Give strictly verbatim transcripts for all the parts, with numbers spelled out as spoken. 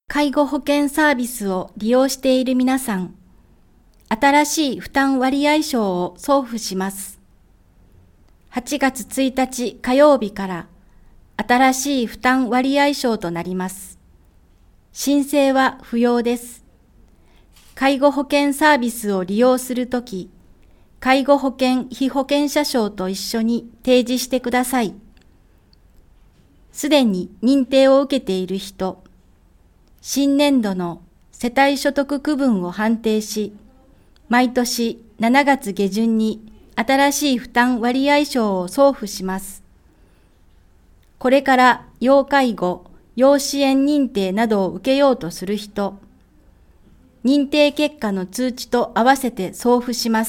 介護保険サービスを利用している皆さん、新しい負担割合証を送付します。はちがつついたち火曜日から新しい負担割合証となります。申請は不要です。介護保険サービスを利用するとき、介護保険被保険者証と一緒に提示してください。すでに認定を受けている人、新年度の世帯所得区分を判定し、毎年しちがつげじゅんに新しい負担割合証を送付します。これから要介護、要支援認定などを受けようとする人、認定結果の通知と合わせて送付します。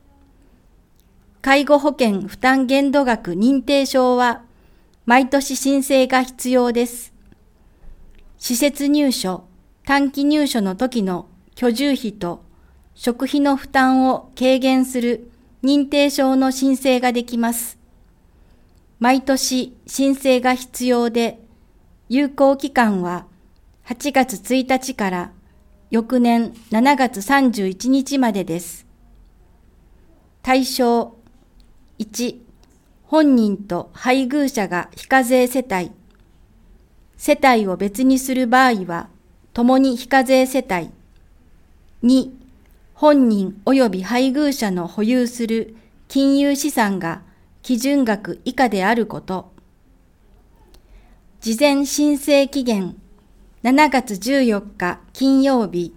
介護保険負担限度額認定証は毎年申請が必要です。施設入所、短期入所の時の居住費と食費の負担を軽減する認定証の申請ができます。毎年申請が必要で、有効期間ははちがつついたちから翌年しちがつさんじゅういちにちまでです。対象いち、本人と配偶者が非課税世帯。世帯を別にする場合は、共に非課税世帯。に、本人及び配偶者の保有する金融資産が基準額以下であること。事前申請期限、しちがつじゅうよっか金曜日。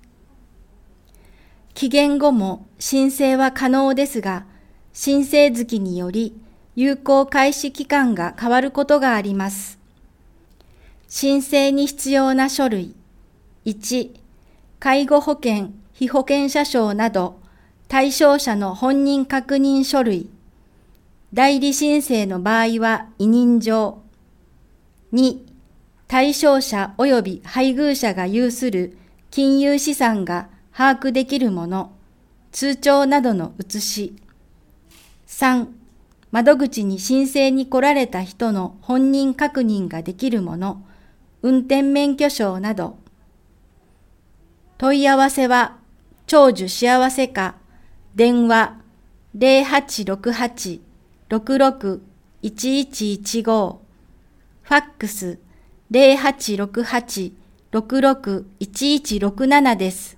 期限後も申請は可能ですが、申請月により有効開始期間が変わることがあります。申請に必要な書類。いち、介護保険、被保険者証など対象者の本人確認書類。代理申請の場合は委任状。に、対象者及び配偶者が有する金融資産が把握できるもの、通帳などの写し。さん、窓口に申請に来られた人の本人確認ができるもの、運転免許証など。問い合わせは、長寿幸せ課、電話 ゼロはちろくはち ろくろく いちいちいちご、ファックス ゼロはちろくはち ろくろく いちいちろくななです。